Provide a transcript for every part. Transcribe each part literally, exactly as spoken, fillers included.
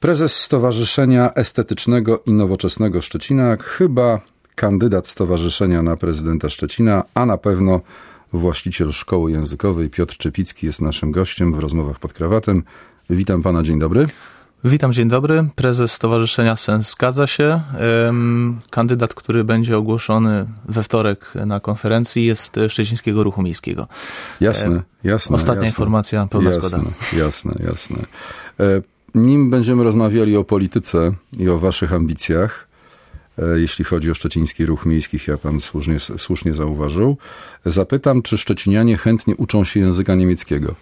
Prezes Stowarzyszenia Estetycznego i Nowoczesnego Szczecina, chyba kandydat stowarzyszenia na prezydenta Szczecina, a na pewno właściciel szkoły językowej Piotr Czepicki jest naszym gościem w rozmowach pod krawatem. Witam pana, dzień dobry. Witam, dzień dobry. Prezes Stowarzyszenia Sens zgadza się. Kandydat, który będzie ogłoszony we wtorek na konferencji, jest Szczecińskiego Ruchu Miejskiego. Jasne, jasne. Ostatnia jasne, informacja, pełna jasne, zgoda. Jasne, jasne. Nim będziemy rozmawiali o polityce i o waszych ambicjach, jeśli chodzi o Szczeciński Ruch Miejski, jak pan słusznie, słusznie zauważył, zapytam, czy szczecinianie chętnie uczą się języka niemieckiego?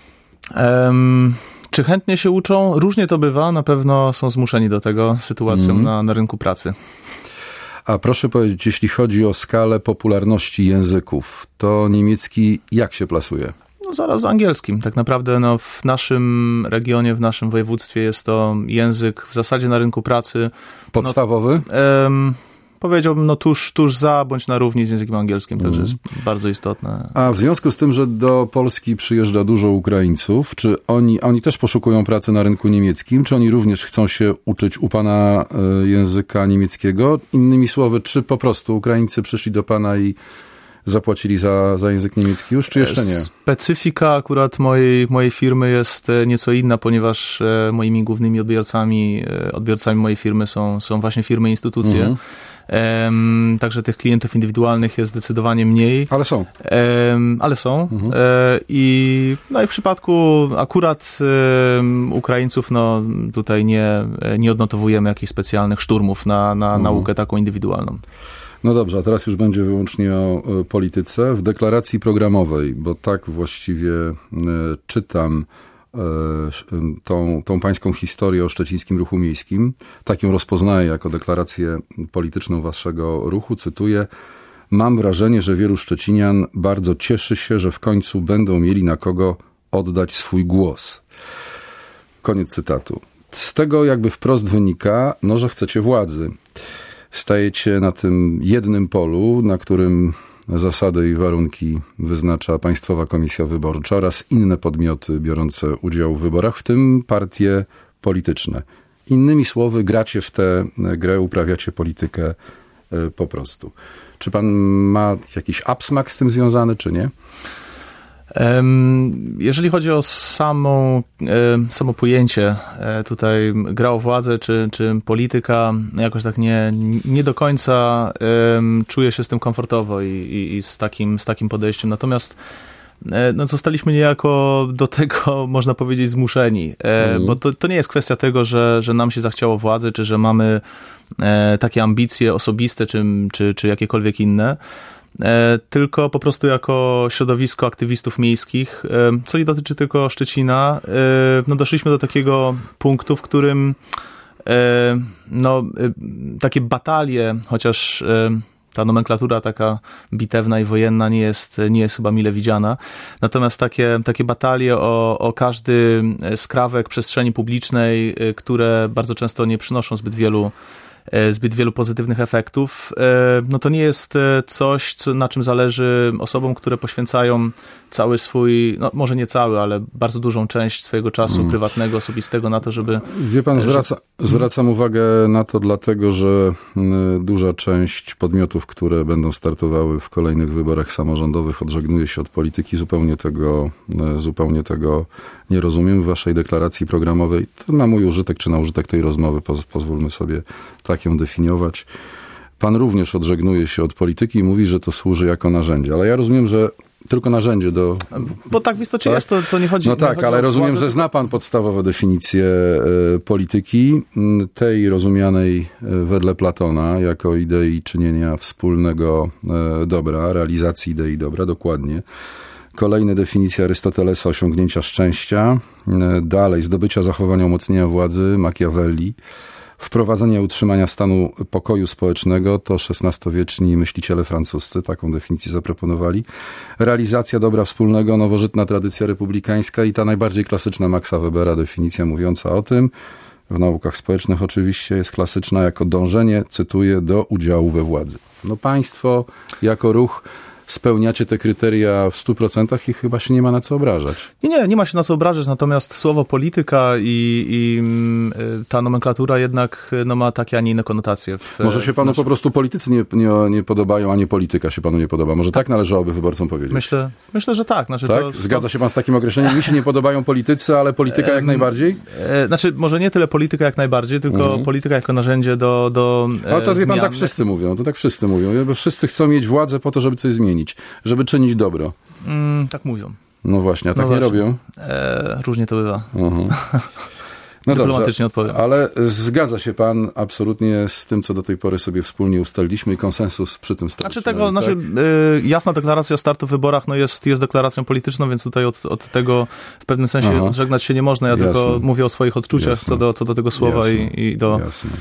Um... Czy chętnie się uczą? Różnie to bywa. Na pewno są zmuszeni do tego sytuacją mm. na, na rynku pracy. A proszę powiedzieć, jeśli chodzi o skalę popularności języków, to niemiecki jak się plasuje? No zaraz z angielskim. Tak naprawdę no, w naszym regionie, w naszym województwie jest to język w zasadzie na rynku pracy. Podstawowy? No, em, powiedziałbym, no tuż, tuż za, bądź na równi z językiem angielskim, także jest bardzo istotne. A w związku z tym, że do Polski przyjeżdża dużo Ukraińców, czy oni, oni też poszukują pracy na rynku niemieckim, czy oni również chcą się uczyć u pana y, języka niemieckiego? Innymi słowy, czy po prostu Ukraińcy przyszli do pana i zapłacili za, za język niemiecki już, czy jeszcze nie? Specyfika akurat mojej, mojej firmy jest nieco inna, ponieważ moimi głównymi odbiorcami, odbiorcami mojej firmy są, są właśnie firmy i instytucje. Mhm. Um, także tych klientów indywidualnych jest zdecydowanie mniej. Ale są. Um, ale są. Mhm. E, i, no i w przypadku akurat um, Ukraińców, no tutaj nie, nie odnotowujemy jakichś specjalnych szturmów na, na mhm. naukę taką indywidualną. No dobrze, a teraz już będzie wyłącznie o polityce. W deklaracji programowej, bo tak właściwie e, czytam e, tą, tą pańską historię o Szczecińskim Ruchu Miejskim, tak ją rozpoznaję jako deklarację polityczną waszego ruchu, cytuję: mam wrażenie, że wielu szczecinian bardzo cieszy się, że w końcu będą mieli na kogo oddać swój głos. Koniec cytatu. Z tego jakby wprost wynika, no, że chcecie władzy. Stajecie na tym jednym polu, na którym zasady i warunki wyznacza Państwowa Komisja Wyborcza oraz inne podmioty biorące udział w wyborach, w tym partie polityczne. Innymi słowy, gracie w tę grę, uprawiacie politykę po prostu. Czy pan ma jakiś absmak z tym związany, czy nie? Jeżeli chodzi o samą, samo pojęcie tutaj gra o władzę czy, czy polityka, jakoś tak nie, nie do końca czuję się z tym komfortowo i, i, i z, takim, z takim podejściem. Natomiast no, zostaliśmy niejako do tego, można powiedzieć, zmuszeni, mm. bo to, to nie jest kwestia tego, że, że nam się zachciało władzy, czy że mamy takie ambicje osobiste, czy, czy, czy jakiekolwiek inne. Tylko po prostu jako środowisko aktywistów miejskich, co nie dotyczy tylko Szczecina, no doszliśmy do takiego punktu, w którym no, takie batalie, chociaż ta nomenklatura taka bitewna i wojenna nie jest, nie jest chyba mile widziana, natomiast takie, takie batalie o, o każdy skrawek przestrzeni publicznej, które bardzo często nie przynoszą zbyt wielu zbyt wielu pozytywnych efektów, no to nie jest coś, co, na czym zależy osobom, które poświęcają cały swój, no może nie cały, ale bardzo dużą część swojego czasu mm. prywatnego, osobistego na to, żeby... Wie pan, zwraca, że... zwracam uwagę na to dlatego, że duża część podmiotów, które będą startowały w kolejnych wyborach samorządowych, odżegnuje się od polityki. Zupełnie tego, zupełnie tego nie rozumiem w waszej deklaracji programowej. To na mój użytek, czy na użytek tej rozmowy poz, pozwólmy sobie tak ją definiować. Pan również odżegnuje się od polityki i mówi, że to służy jako narzędzie. Ale ja rozumiem, że tylko narzędzie do... Bo tak w istocie tak? jest, to, to nie chodzi... No tak, chodzi ale rozumiem, władzę, że zna pan podstawowe definicje y, polityki, tej rozumianej wedle Platona jako idei czynienia wspólnego y, dobra, realizacji idei dobra, dokładnie. Kolejna definicja Arystotelesa, osiągnięcia szczęścia. Y, dalej, zdobycia, zachowania, umocnienia władzy, Machiavelli. Wprowadzenia i utrzymania stanu pokoju społecznego, to szesnastowieczni myśliciele francuscy taką definicję zaproponowali. Realizacja dobra wspólnego, nowożytna tradycja republikańska i ta najbardziej klasyczna Maxa Webera definicja mówiąca o tym, w naukach społecznych oczywiście jest klasyczna jako dążenie, cytuję, do udziału we władzy. No państwo jako ruch spełniacie te kryteria w stu procentach i chyba się nie ma na co obrażać. Nie, nie, nie ma się na co obrażać, natomiast słowo polityka i, i ta nomenklatura jednak no, ma takie, a nie inne konotacje. W, Może się panu naszym... po prostu politycy nie, nie, nie podobają, a nie polityka się panu nie podoba. Może tak należałoby wyborcom powiedzieć. Myślę, myślę że tak. Znaczy, tak? To, Zgadza się pan z takim określeniem? Mi się nie podobają politycy, ale polityka jak najbardziej? E, znaczy, może nie tyle polityka jak najbardziej, tylko mhm. polityka jako narzędzie do, do e, Ale to wie pan, zmian. tak wszyscy mówią, to tak wszyscy mówią, bo wszyscy chcą mieć władzę po to, żeby coś zmienić, żeby czynić dobro. Mm, tak mówią. No właśnie, a tak no nie właśnie. robią? E, różnie to bywa. Uh-huh. No Dyplomatycznie dobrze, odpowiem. ale zgadza się pan absolutnie z tym, co do tej pory sobie wspólnie ustaliliśmy i konsensus przy tym stanowi. Znaczy tego, tak? znaczy, y, jasna deklaracja startu w wyborach no jest, jest deklaracją polityczną, więc tutaj od, od tego w pewnym sensie Aha. odżegnać się nie można. Ja Jasne. tylko mówię o swoich odczuciach co do, co do tego słowa i, i do... Jasne.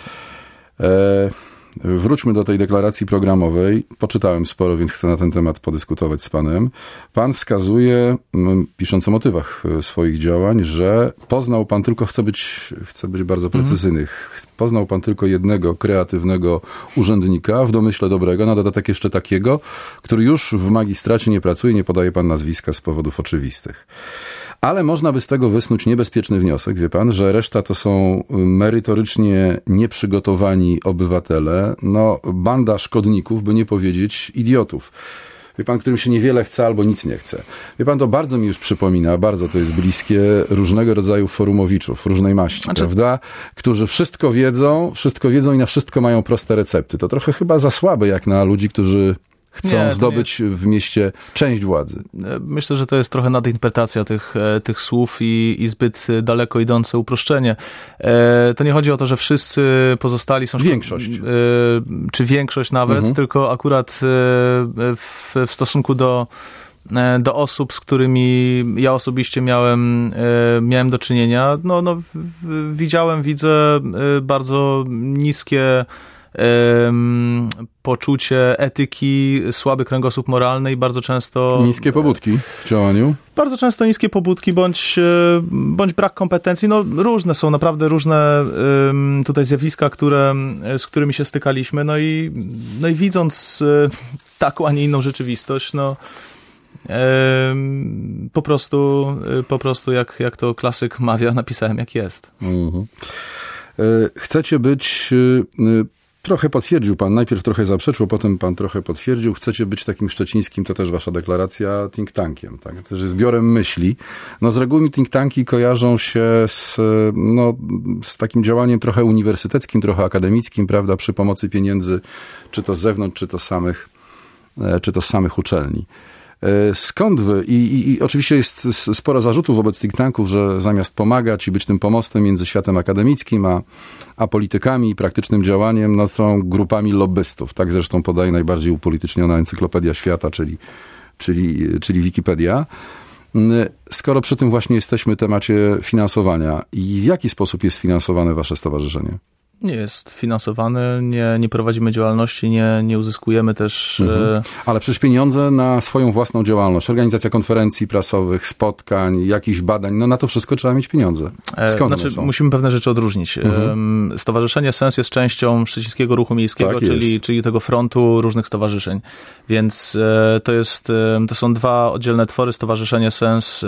E... Wróćmy do tej deklaracji programowej. Poczytałem sporo, więc chcę na ten temat podyskutować z panem. Pan wskazuje, pisząc o motywach swoich działań, że poznał pan tylko, chcę być, chcę być bardzo precyzyjny, mm-hmm. poznał pan tylko jednego kreatywnego urzędnika, w domyśle dobrego, na dodatek jeszcze takiego, który już w magistracie nie pracuje, nie podaje pan nazwiska z powodów oczywistych. Ale można by z tego wysnuć niebezpieczny wniosek, wie pan, że reszta to są merytorycznie nieprzygotowani obywatele, no banda szkodników, by nie powiedzieć idiotów. Wie pan, którym się niewiele chce albo nic nie chce. Wie pan, to bardzo mi już przypomina, bardzo to jest bliskie, różnego rodzaju forumowiczów, różnej maści, znaczy... prawda? Którzy wszystko wiedzą, wszystko wiedzą i na wszystko mają proste recepty. To trochę chyba za słabe jak na ludzi, którzy... chcą nie, zdobyć jest... w mieście część władzy. Myślę, że to jest trochę nadinterpretacja tych, tych słów i, i zbyt daleko idące uproszczenie. To nie chodzi o to, że wszyscy pozostali są... Większość. Czy większość nawet, mhm. tylko akurat w, w stosunku do do osób, z którymi ja osobiście miałem, miałem do czynienia, no, no widziałem, widzę bardzo niskie Um, poczucie etyki, słaby kręgosłup moralny i bardzo często... Niskie pobudki w działaniu? Bardzo często niskie pobudki, bądź, bądź brak kompetencji. No różne są, naprawdę różne um, tutaj zjawiska, które, z którymi się stykaliśmy. No i, no i widząc um, taką, a nie inną rzeczywistość, no um, po prostu, po prostu jak, jak to klasyk mawia, napisałem jak jest. Mhm. Chcecie być... Trochę potwierdził pan, najpierw trochę zaprzeczył, potem pan trochę potwierdził. Chcecie być takim szczecińskim, to też wasza deklaracja, think tankiem, tak? To też jest zbiorem myśli. No z reguły mi think tanki kojarzą się z, no, z takim działaniem trochę uniwersyteckim, trochę akademickim, prawda, przy pomocy pieniędzy, czy to z zewnątrz, czy to z samych, czy to z samych uczelni. Skąd wy? I, i, I oczywiście jest sporo zarzutów wobec think tanków, że zamiast pomagać i być tym pomostem między światem akademickim a, a politykami i praktycznym działaniem, no są grupami lobbystów. Tak zresztą podaje najbardziej upolityczniona Encyklopedia Świata, czyli, czyli, czyli Wikipedia. Skoro przy tym właśnie jesteśmy temacie finansowania, i w jaki sposób jest finansowane wasze stowarzyszenie? Nie jest finansowany, nie, nie prowadzimy działalności, nie, nie uzyskujemy też... Mhm. Ale przecież pieniądze na swoją własną działalność, organizacja konferencji prasowych, spotkań, jakichś badań, no na to wszystko trzeba mieć pieniądze. Skąd znaczy, one są? Musimy pewne rzeczy odróżnić. Mhm. Stowarzyszenie Sens jest częścią Szczecińskiego Ruchu Miejskiego, tak czyli, czyli tego frontu różnych stowarzyszeń. Więc to, jest, to są dwa oddzielne twory. Stowarzyszenie Sens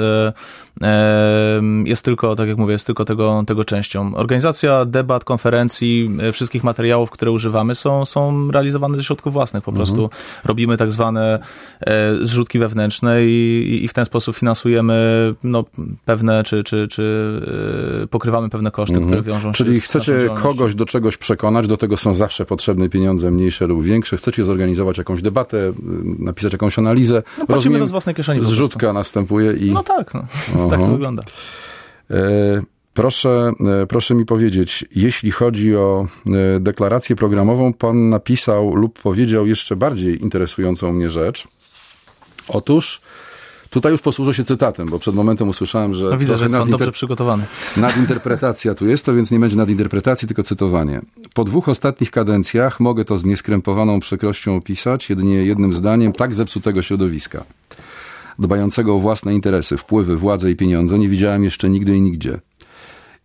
jest tylko, tak jak mówię, jest tylko tego, tego częścią. Organizacja debat, konferencji, wszystkich materiałów, które używamy, są, są realizowane ze środków własnych. Po mhm. prostu robimy tak zwane e, zrzutki wewnętrzne i, i w ten sposób finansujemy no, pewne, czy, czy, czy e, pokrywamy pewne koszty, mhm. które wiążą się Czyli z chcecie kogoś do czegoś przekonać, do tego są zawsze potrzebne pieniądze, mniejsze lub większe. Chcecie zorganizować jakąś debatę, napisać jakąś analizę. No, płacimy to z własnej kieszeni. Zrzutka następuje i... No tak, no. tak to wygląda. E, Proszę, proszę mi powiedzieć, jeśli chodzi o deklarację programową, pan napisał lub powiedział jeszcze bardziej interesującą mnie rzecz. Otóż, tutaj już posłużę się cytatem, bo przed momentem usłyszałem, że... No widzę, że jest pan nadinter... dobrze przygotowany. Nadinterpretacja tu jest, to więc nie będzie nadinterpretacji, tylko cytowanie. Po dwóch ostatnich kadencjach mogę to z nieskrępowaną przykrością opisać jedynie jednym zdaniem tak zepsutego środowiska, dbającego o własne interesy, wpływy, władzę i pieniądze, nie widziałem jeszcze nigdy i nigdzie.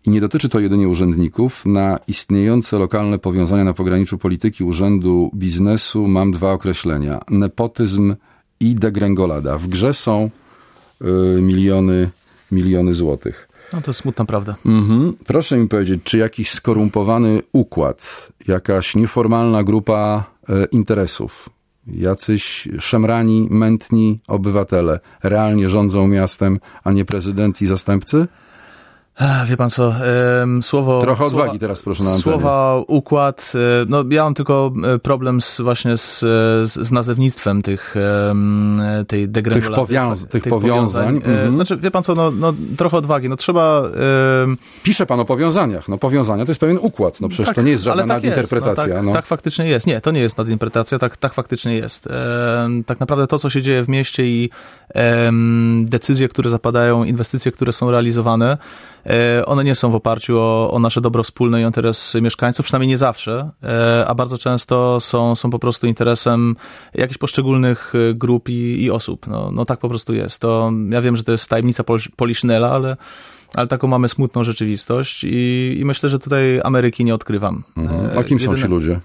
I nie dotyczy to jedynie urzędników. Na istniejące lokalne powiązania na pograniczu polityki, urzędu, biznesu mam dwa określenia. Nepotyzm i degrengolada. W grze są y, miliony, miliony złotych. No to smutna prawda. Mhm. Proszę mi powiedzieć, czy jakiś skorumpowany układ, jakaś nieformalna grupa y, interesów, jacyś szemrani, mętni obywatele realnie rządzą miastem, a nie prezydent i zastępcy? Wie pan co, słowo... Trochę odwagi słowa, teraz proszę na antenie. Słowa, układ, no ja mam tylko problem z, właśnie z, z nazewnictwem tych, tej degrengolady. Tych, powiąz- tych, tych powiązań. powiązań. Mhm. Znaczy, wie pan co, no, no trochę odwagi, no trzeba... Pisze pan o powiązaniach, no powiązania to jest pewien układ, no przecież tak, to nie jest żadna tak nadinterpretacja. Jest, no, tak, no. tak faktycznie jest, nie, to nie jest nadinterpretacja, tak, tak faktycznie jest. Tak naprawdę to, co się dzieje w mieście i decyzje, które zapadają, inwestycje, które są realizowane, one nie są w oparciu o, o nasze dobro wspólne i o interes mieszkańców, przynajmniej nie zawsze, a bardzo często są, są po prostu interesem jakichś poszczególnych grup i, i osób. No, no tak po prostu jest. To, ja wiem, że to jest tajemnica Poliszynela, ale, ale taką mamy smutną rzeczywistość i, i myślę, że tutaj Ameryki nie odkrywam. Mhm. A kim Jedyne... są ci ludzie?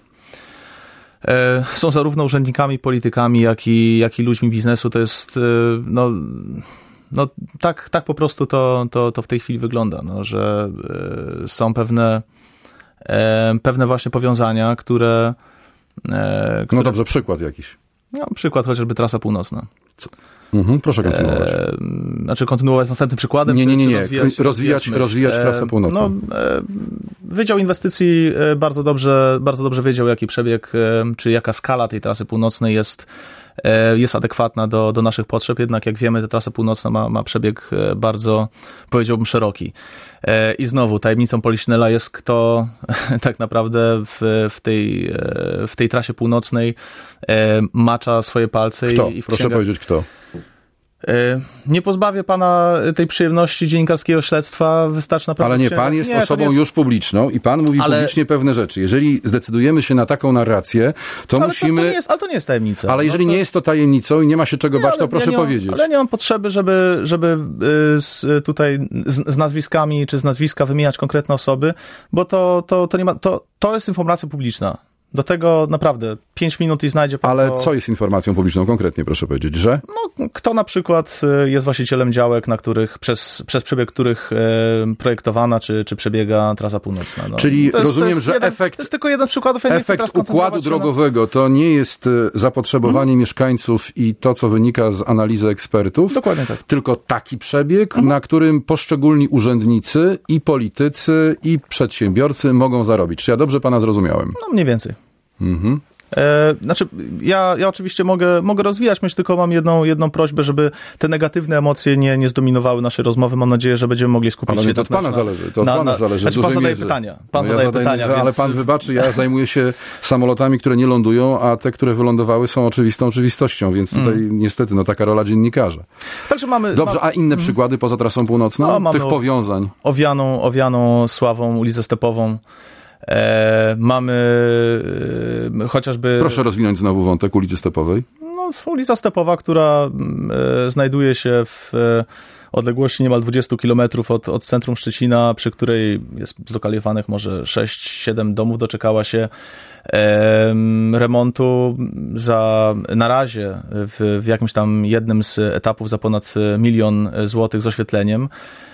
Są zarówno urzędnikami, politykami, jak i, jak i ludźmi biznesu. To jest, no... No tak, tak po prostu to, to, to w tej chwili wygląda, no, że y, są pewne, e, pewne właśnie powiązania, które, e, które... No dobrze, przykład jakiś. No, przykład chociażby Trasa Północna. Co? Mhm, proszę kontynuować. E, znaczy kontynuować z następnym przykładem? Nie, nie, nie, nie. Rozwijać, rozwijać, rozwijać Trasę Północną. No, e, Wydział Inwestycji bardzo dobrze, bardzo dobrze wiedział, jaki przebieg, e, czy jaka skala tej Trasy Północnej jest jest adekwatna do, do naszych potrzeb, jednak jak wiemy, ta Trasa Północna ma, ma przebieg bardzo, powiedziałbym, szeroki. I znowu tajemnicą Poliszynela jest, kto tak naprawdę w, w, tej, w tej Trasie Północnej macza swoje palce. Kto? I, i Proszę powiedzieć, kto? Nie pozbawię pana tej przyjemności dziennikarskiego śledztwa, wystarczy na pewno... Ale nie, pan jest nie, osobą jest... już publiczną i pan mówi ale... publicznie pewne rzeczy. Jeżeli zdecydujemy się na taką narrację, to ale musimy... To, to nie jest, ale to nie jest tajemnica. Ale jeżeli no to... nie jest to tajemnicą i nie ma się czego nie, bać, to proszę ja powiedzieć. Mam, ale nie mam potrzeby, żeby, żeby z, tutaj z, z nazwiskami czy z nazwiska wymieniać konkretne osoby, bo to, to, to, nie ma, to, to jest informacja publiczna. Do tego naprawdę pięć minut i znajdzie pan. Ale to... co jest informacją publiczną konkretnie, proszę powiedzieć, że? No, kto na przykład jest właścicielem działek, na których, przez, przez przebieg których e, projektowana, czy, czy przebiega Trasa Północna. No. Czyli jest, rozumiem, że jeden, efekt... To jest tylko jeden z przykładów. Efekt układu drogowego to nie jest zapotrzebowanie hmm. mieszkańców i to, co wynika z analizy ekspertów. Dokładnie tak. Tylko taki przebieg, hmm. na którym poszczególni urzędnicy i politycy i przedsiębiorcy mogą zarobić. Czy ja dobrze pana zrozumiałem? No mniej więcej. Mhm. E, znaczy, ja, ja oczywiście mogę, mogę rozwijać myśl, tylko mam jedną, jedną prośbę, żeby te negatywne emocje nie, nie zdominowały naszej rozmowy. Mam nadzieję, że będziemy mogli skupić ale się... Ale to od pana na, zależy, to od na, pana na, zależy. Znaczy, pan zadaje pytania. Pan no zadaje ja pytania, zadaję, więc... Ale pan wybaczy, ja zajmuję się samolotami, które nie lądują, a te, które wylądowały, są oczywistą oczywistością, więc tutaj mm. niestety, no taka rola dziennikarza. Także mamy... Dobrze, ma... a inne mm. przykłady poza Trasą Północną? No, tych powiązań? Owianą, owianą sławą ulicę Stepową. E, mamy e, chociażby... Proszę rozwinąć znowu wątek ulicy Stepowej. No, ulica Stepowa, która e, znajduje się w e, odległości niemal dwadzieścia kilometrów od, od centrum Szczecina, przy której jest zlokalizowanych może sześć siedem domów, doczekała się e, remontu za, na razie w, w jakimś tam jednym z etapów za ponad milion złotych z oświetleniem.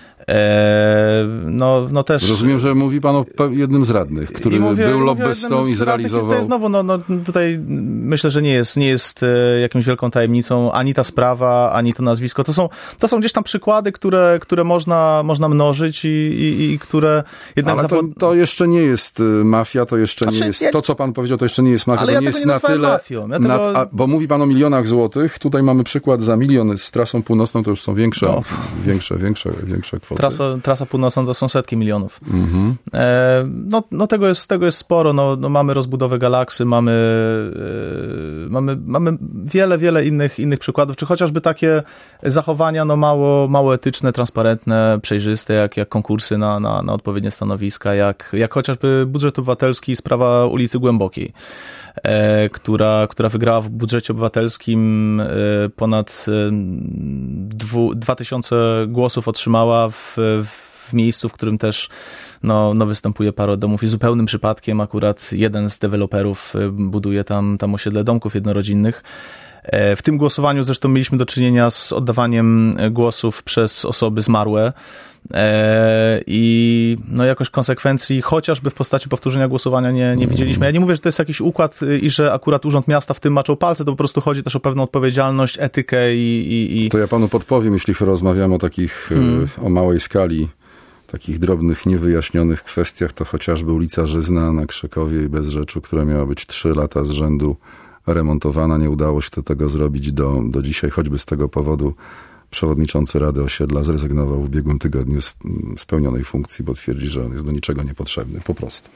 No, no też... Rozumiem, że mówi pan o jednym z radnych, który mówię, był lobbystą i zrealizował... Radnych, znowu, no, no, tutaj myślę, że nie jest, nie jest jakąś wielką tajemnicą ani ta sprawa, ani to nazwisko. To są, to są gdzieś tam przykłady, które, które można, można mnożyć i, i, i które jednak... Ale to, to jeszcze nie jest mafia, to jeszcze znaczy, nie jest... Ja... To, co pan powiedział, to jeszcze nie jest mafia, ale to ja nie jest nie na tyle... Mafią. Ja na, tego... a, bo mówi pan o milionach złotych, tutaj mamy przykład za milion z Trasą Północną, to już są większe, no. większe, większe, większe kwoty. Trasa, trasa Północna to są setki milionów. Mhm. E, no no tego, jest, tego jest sporo. No, no mamy rozbudowę Galaksy, mamy, e, mamy, mamy wiele, wiele innych, innych przykładów, czy chociażby takie zachowania no mało, mało etyczne, transparentne, przejrzyste, jak, jak konkursy na, na, na odpowiednie stanowiska, jak, jak chociażby budżet obywatelski, sprawa ulicy Głębokiej. E, która, która wygrała w budżecie obywatelskim e, ponad dwa tysiące głosów otrzymała w, w w miejscu, w którym też no, no występuje parę domów i zupełnym przypadkiem akurat jeden z deweloperów buduje tam, tam osiedle domków jednorodzinnych. W tym głosowaniu zresztą mieliśmy do czynienia z oddawaniem głosów przez osoby zmarłe i no jakoś konsekwencji chociażby w postaci powtórzenia głosowania nie, nie widzieliśmy. Ja nie mówię, że to jest jakiś układ i że akurat Urząd Miasta w tym maczał palce, to po prostu chodzi też o pewną odpowiedzialność, etykę i... i, i... To ja panu podpowiem, jeśli rozmawiamy o takich, hmm. o małej skali, takich drobnych, niewyjaśnionych kwestiach, to chociażby ulica Żyzna na Krzekowie i Bezrzeczu, która miała być trzy lata z rzędu remontowana, nie udało się tego zrobić do, do dzisiaj, choćby z tego powodu przewodniczący Rady Osiedla zrezygnował w ubiegłym tygodniu z, z pełnionej funkcji, bo twierdzi, że on jest do niczego niepotrzebny, po prostu.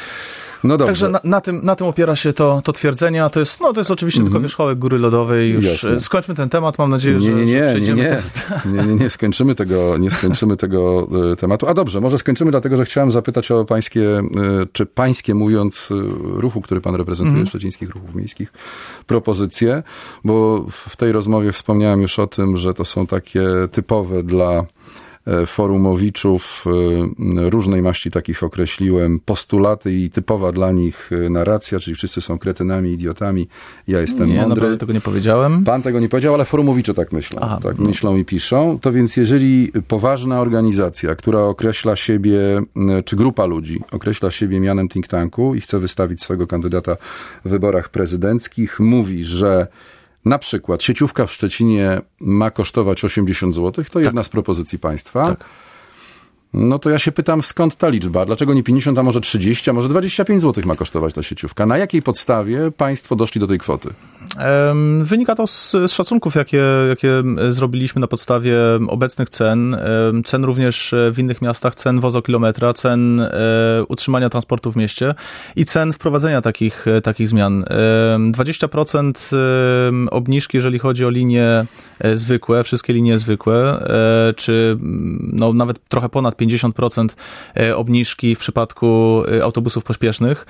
No dobrze. Także na, na, tym, na tym opiera się to, to twierdzenie, a to jest, no, to jest oczywiście mm-hmm. tylko wierzchołek góry lodowej. Już Jasne. Skończmy ten temat, mam nadzieję, nie, że, nie, nie, że przejdziemy nie, nie. nie, nie, nie, skończymy tego, nie skończymy tego y, tematu. A dobrze, może skończymy, dlatego że chciałem zapytać o pańskie, y, czy pańskie, mówiąc, y, ruchu, który pan reprezentuje, mm-hmm. szczecińskich ruchów miejskich, propozycje, bo w tej rozmowie wspomniałem już o tym, że to są takie typowe dla forumowiczów, różnej maści takich określiłem, postulaty i typowa dla nich narracja, czyli wszyscy są kretynami, idiotami, ja jestem nie, mądry. Nie, tego nie powiedziałem. Pan tego nie powiedział, ale forumowicze tak myślą. Aha, tak no. myślą i piszą. To więc jeżeli poważna organizacja, która określa siebie, czy grupa ludzi określa siebie mianem think tanku i chce wystawić swego kandydata w wyborach prezydenckich, mówi, że na przykład sieciówka w Szczecinie ma kosztować osiemdziesiąt złotych, to jedna tak. z propozycji państwa. Tak. No to ja się pytam, skąd ta liczba? Dlaczego nie pięćdziesiąt, a może trzydzieści, a może dwadzieścia pięć złotych ma kosztować ta sieciówka? Na jakiej podstawie państwo doszli do tej kwoty? Wynika to z, z szacunków, jakie, jakie zrobiliśmy na podstawie obecnych cen, cen również w innych miastach, cen wozokilometra, cen utrzymania transportu w mieście i cen wprowadzenia takich, takich zmian. dwadzieścia procent obniżki, jeżeli chodzi o linie zwykłe, wszystkie linie zwykłe, czy no, nawet trochę ponad pięćdziesiąt procent obniżki w przypadku autobusów pośpiesznych.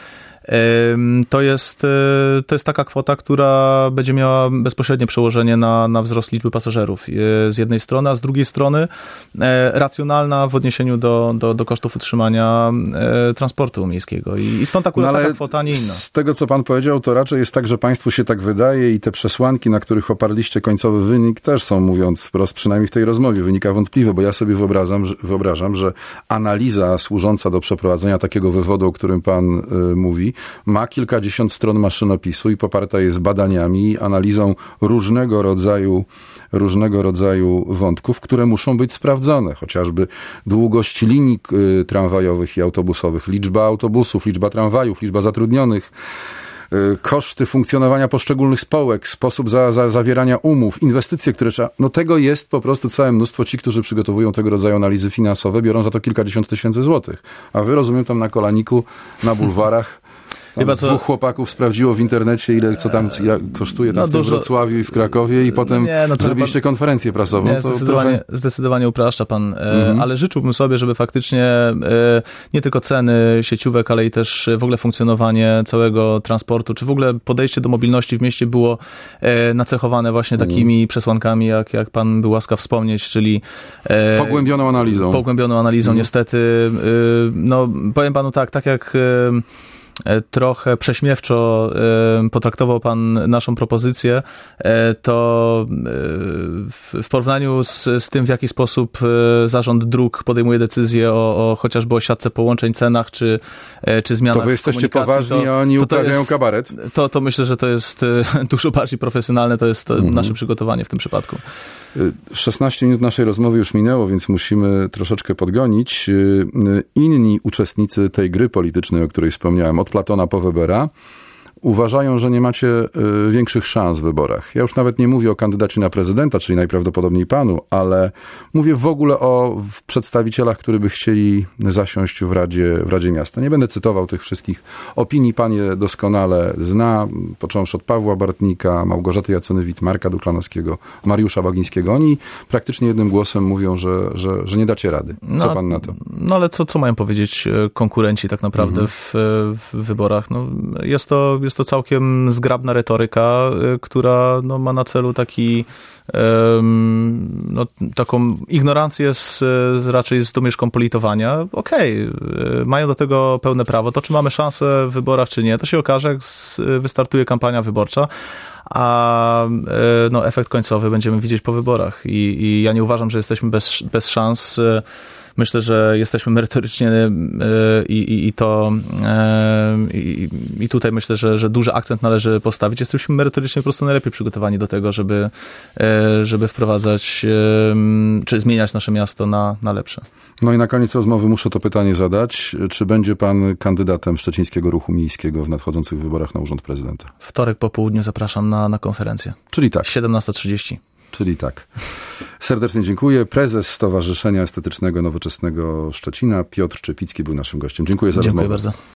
To jest, to jest taka kwota, która będzie miała bezpośrednie przełożenie na, na wzrost liczby pasażerów z jednej strony, a z drugiej strony racjonalna w odniesieniu do, do, do kosztów utrzymania transportu miejskiego. I stąd akurat no taka kwota, nie inna. Z tego, co pan powiedział, to raczej jest tak, że państwu się tak wydaje i te przesłanki, na których oparliście końcowy wynik, też są, mówiąc wprost, przynajmniej w tej rozmowie, wynika wątpliwe, bo ja sobie wyobrażam, że, wyobrażam, że analiza służąca do przeprowadzenia takiego wywodu, o którym pan y, mówi, ma kilkadziesiąt stron maszynopisu i poparta jest badaniami, analizą różnego rodzaju, różnego rodzaju wątków, które muszą być sprawdzone. Chociażby długość linii y, tramwajowych i autobusowych, liczba autobusów, liczba tramwajów, liczba zatrudnionych, y, koszty funkcjonowania poszczególnych spółek, sposób za, za, zawierania umów, inwestycje, które trzeba... No tego jest po prostu całe mnóstwo. Ci, którzy przygotowują tego rodzaju analizy finansowe, biorą za to kilkadziesiąt tysięcy złotych. A wy, rozumiem, tam na kolaniku, na bulwarach Chyba co... Dwóch chłopaków sprawdziło w internecie, ile co tam jak kosztuje tam no w dużo... Wrocławiu i w Krakowie i potem nie, no zrobiliście pan... konferencję prasową. Nie, to zdecydowanie, trochę... zdecydowanie upraszcza pan, mhm. ale życzyłbym sobie, żeby faktycznie nie tylko ceny sieciówek, ale i też w ogóle funkcjonowanie całego transportu, czy w ogóle podejście do mobilności w mieście było nacechowane właśnie takimi mhm. przesłankami, jak, jak pan był łaskaw wspomnieć, czyli pogłębioną analizą. Pogłębioną analizą, mhm. niestety. No, powiem panu tak, tak jak trochę prześmiewczo potraktował pan naszą propozycję, to w porównaniu z, z tym, w jaki sposób Zarząd Dróg podejmuje decyzje o, o chociażby o siatce połączeń, cenach, czy, czy zmianach. To wy jesteście poważni, a oni to, to uprawiają jest, kabaret? To, to myślę, że to jest dużo bardziej profesjonalne, to jest mhm. nasze przygotowanie w tym przypadku. szesnaście minut naszej rozmowy już minęło, więc musimy troszeczkę podgonić. Inni uczestnicy tej gry politycznej, o której wspomniałem, od Platona po Webera, uważają, że nie macie większych szans w wyborach. Ja już nawet nie mówię o kandydacie na prezydenta, czyli najprawdopodobniej panu, ale mówię w ogóle o przedstawicielach, którzy by chcieli zasiąść w Radzie, w Radzie Miasta. Nie będę cytował tych wszystkich opinii, pan je doskonale zna, począwszy od Pawła Bartnika, Małgorzaty Jaconowit, Marka Duklanowskiego, Mariusza Bagińskiego. Oni praktycznie jednym głosem mówią, że, że, że nie dacie rady. Co no, pan na to? No ale co, co mają powiedzieć konkurenci tak naprawdę mhm. w, w wyborach? No, jest to jest to całkiem zgrabna retoryka, która no, ma na celu taki no, taką ignorancję z, raczej z domieszką politowania. Okej, okay, mają do tego pełne prawo. To, czy mamy szansę w wyborach, czy nie, to się okaże, jak wystartuje kampania wyborcza, a no, efekt końcowy będziemy widzieć po wyborach. I, i ja nie uważam, że jesteśmy bez, bez szans. Myślę, że jesteśmy merytorycznie i, i, i to i, i tutaj myślę, że, że duży akcent należy postawić. Jesteśmy merytorycznie po prostu najlepiej przygotowani do tego, żeby, żeby wprowadzać czy zmieniać nasze miasto na, na lepsze. No i na koniec rozmowy muszę to pytanie zadać. Czy będzie pan kandydatem Szczecińskiego Ruchu Miejskiego w nadchodzących wyborach na urząd prezydenta? Wtorek po południu zapraszam na, na konferencję. Czyli tak. siedemnasta trzydzieści. Czyli tak. Serdecznie dziękuję. Prezes Stowarzyszenia Estetycznego Nowoczesnego Szczecina, Piotr Czepicki, był naszym gościem. Dziękuję za Dziękuję rozmowę. bardzo.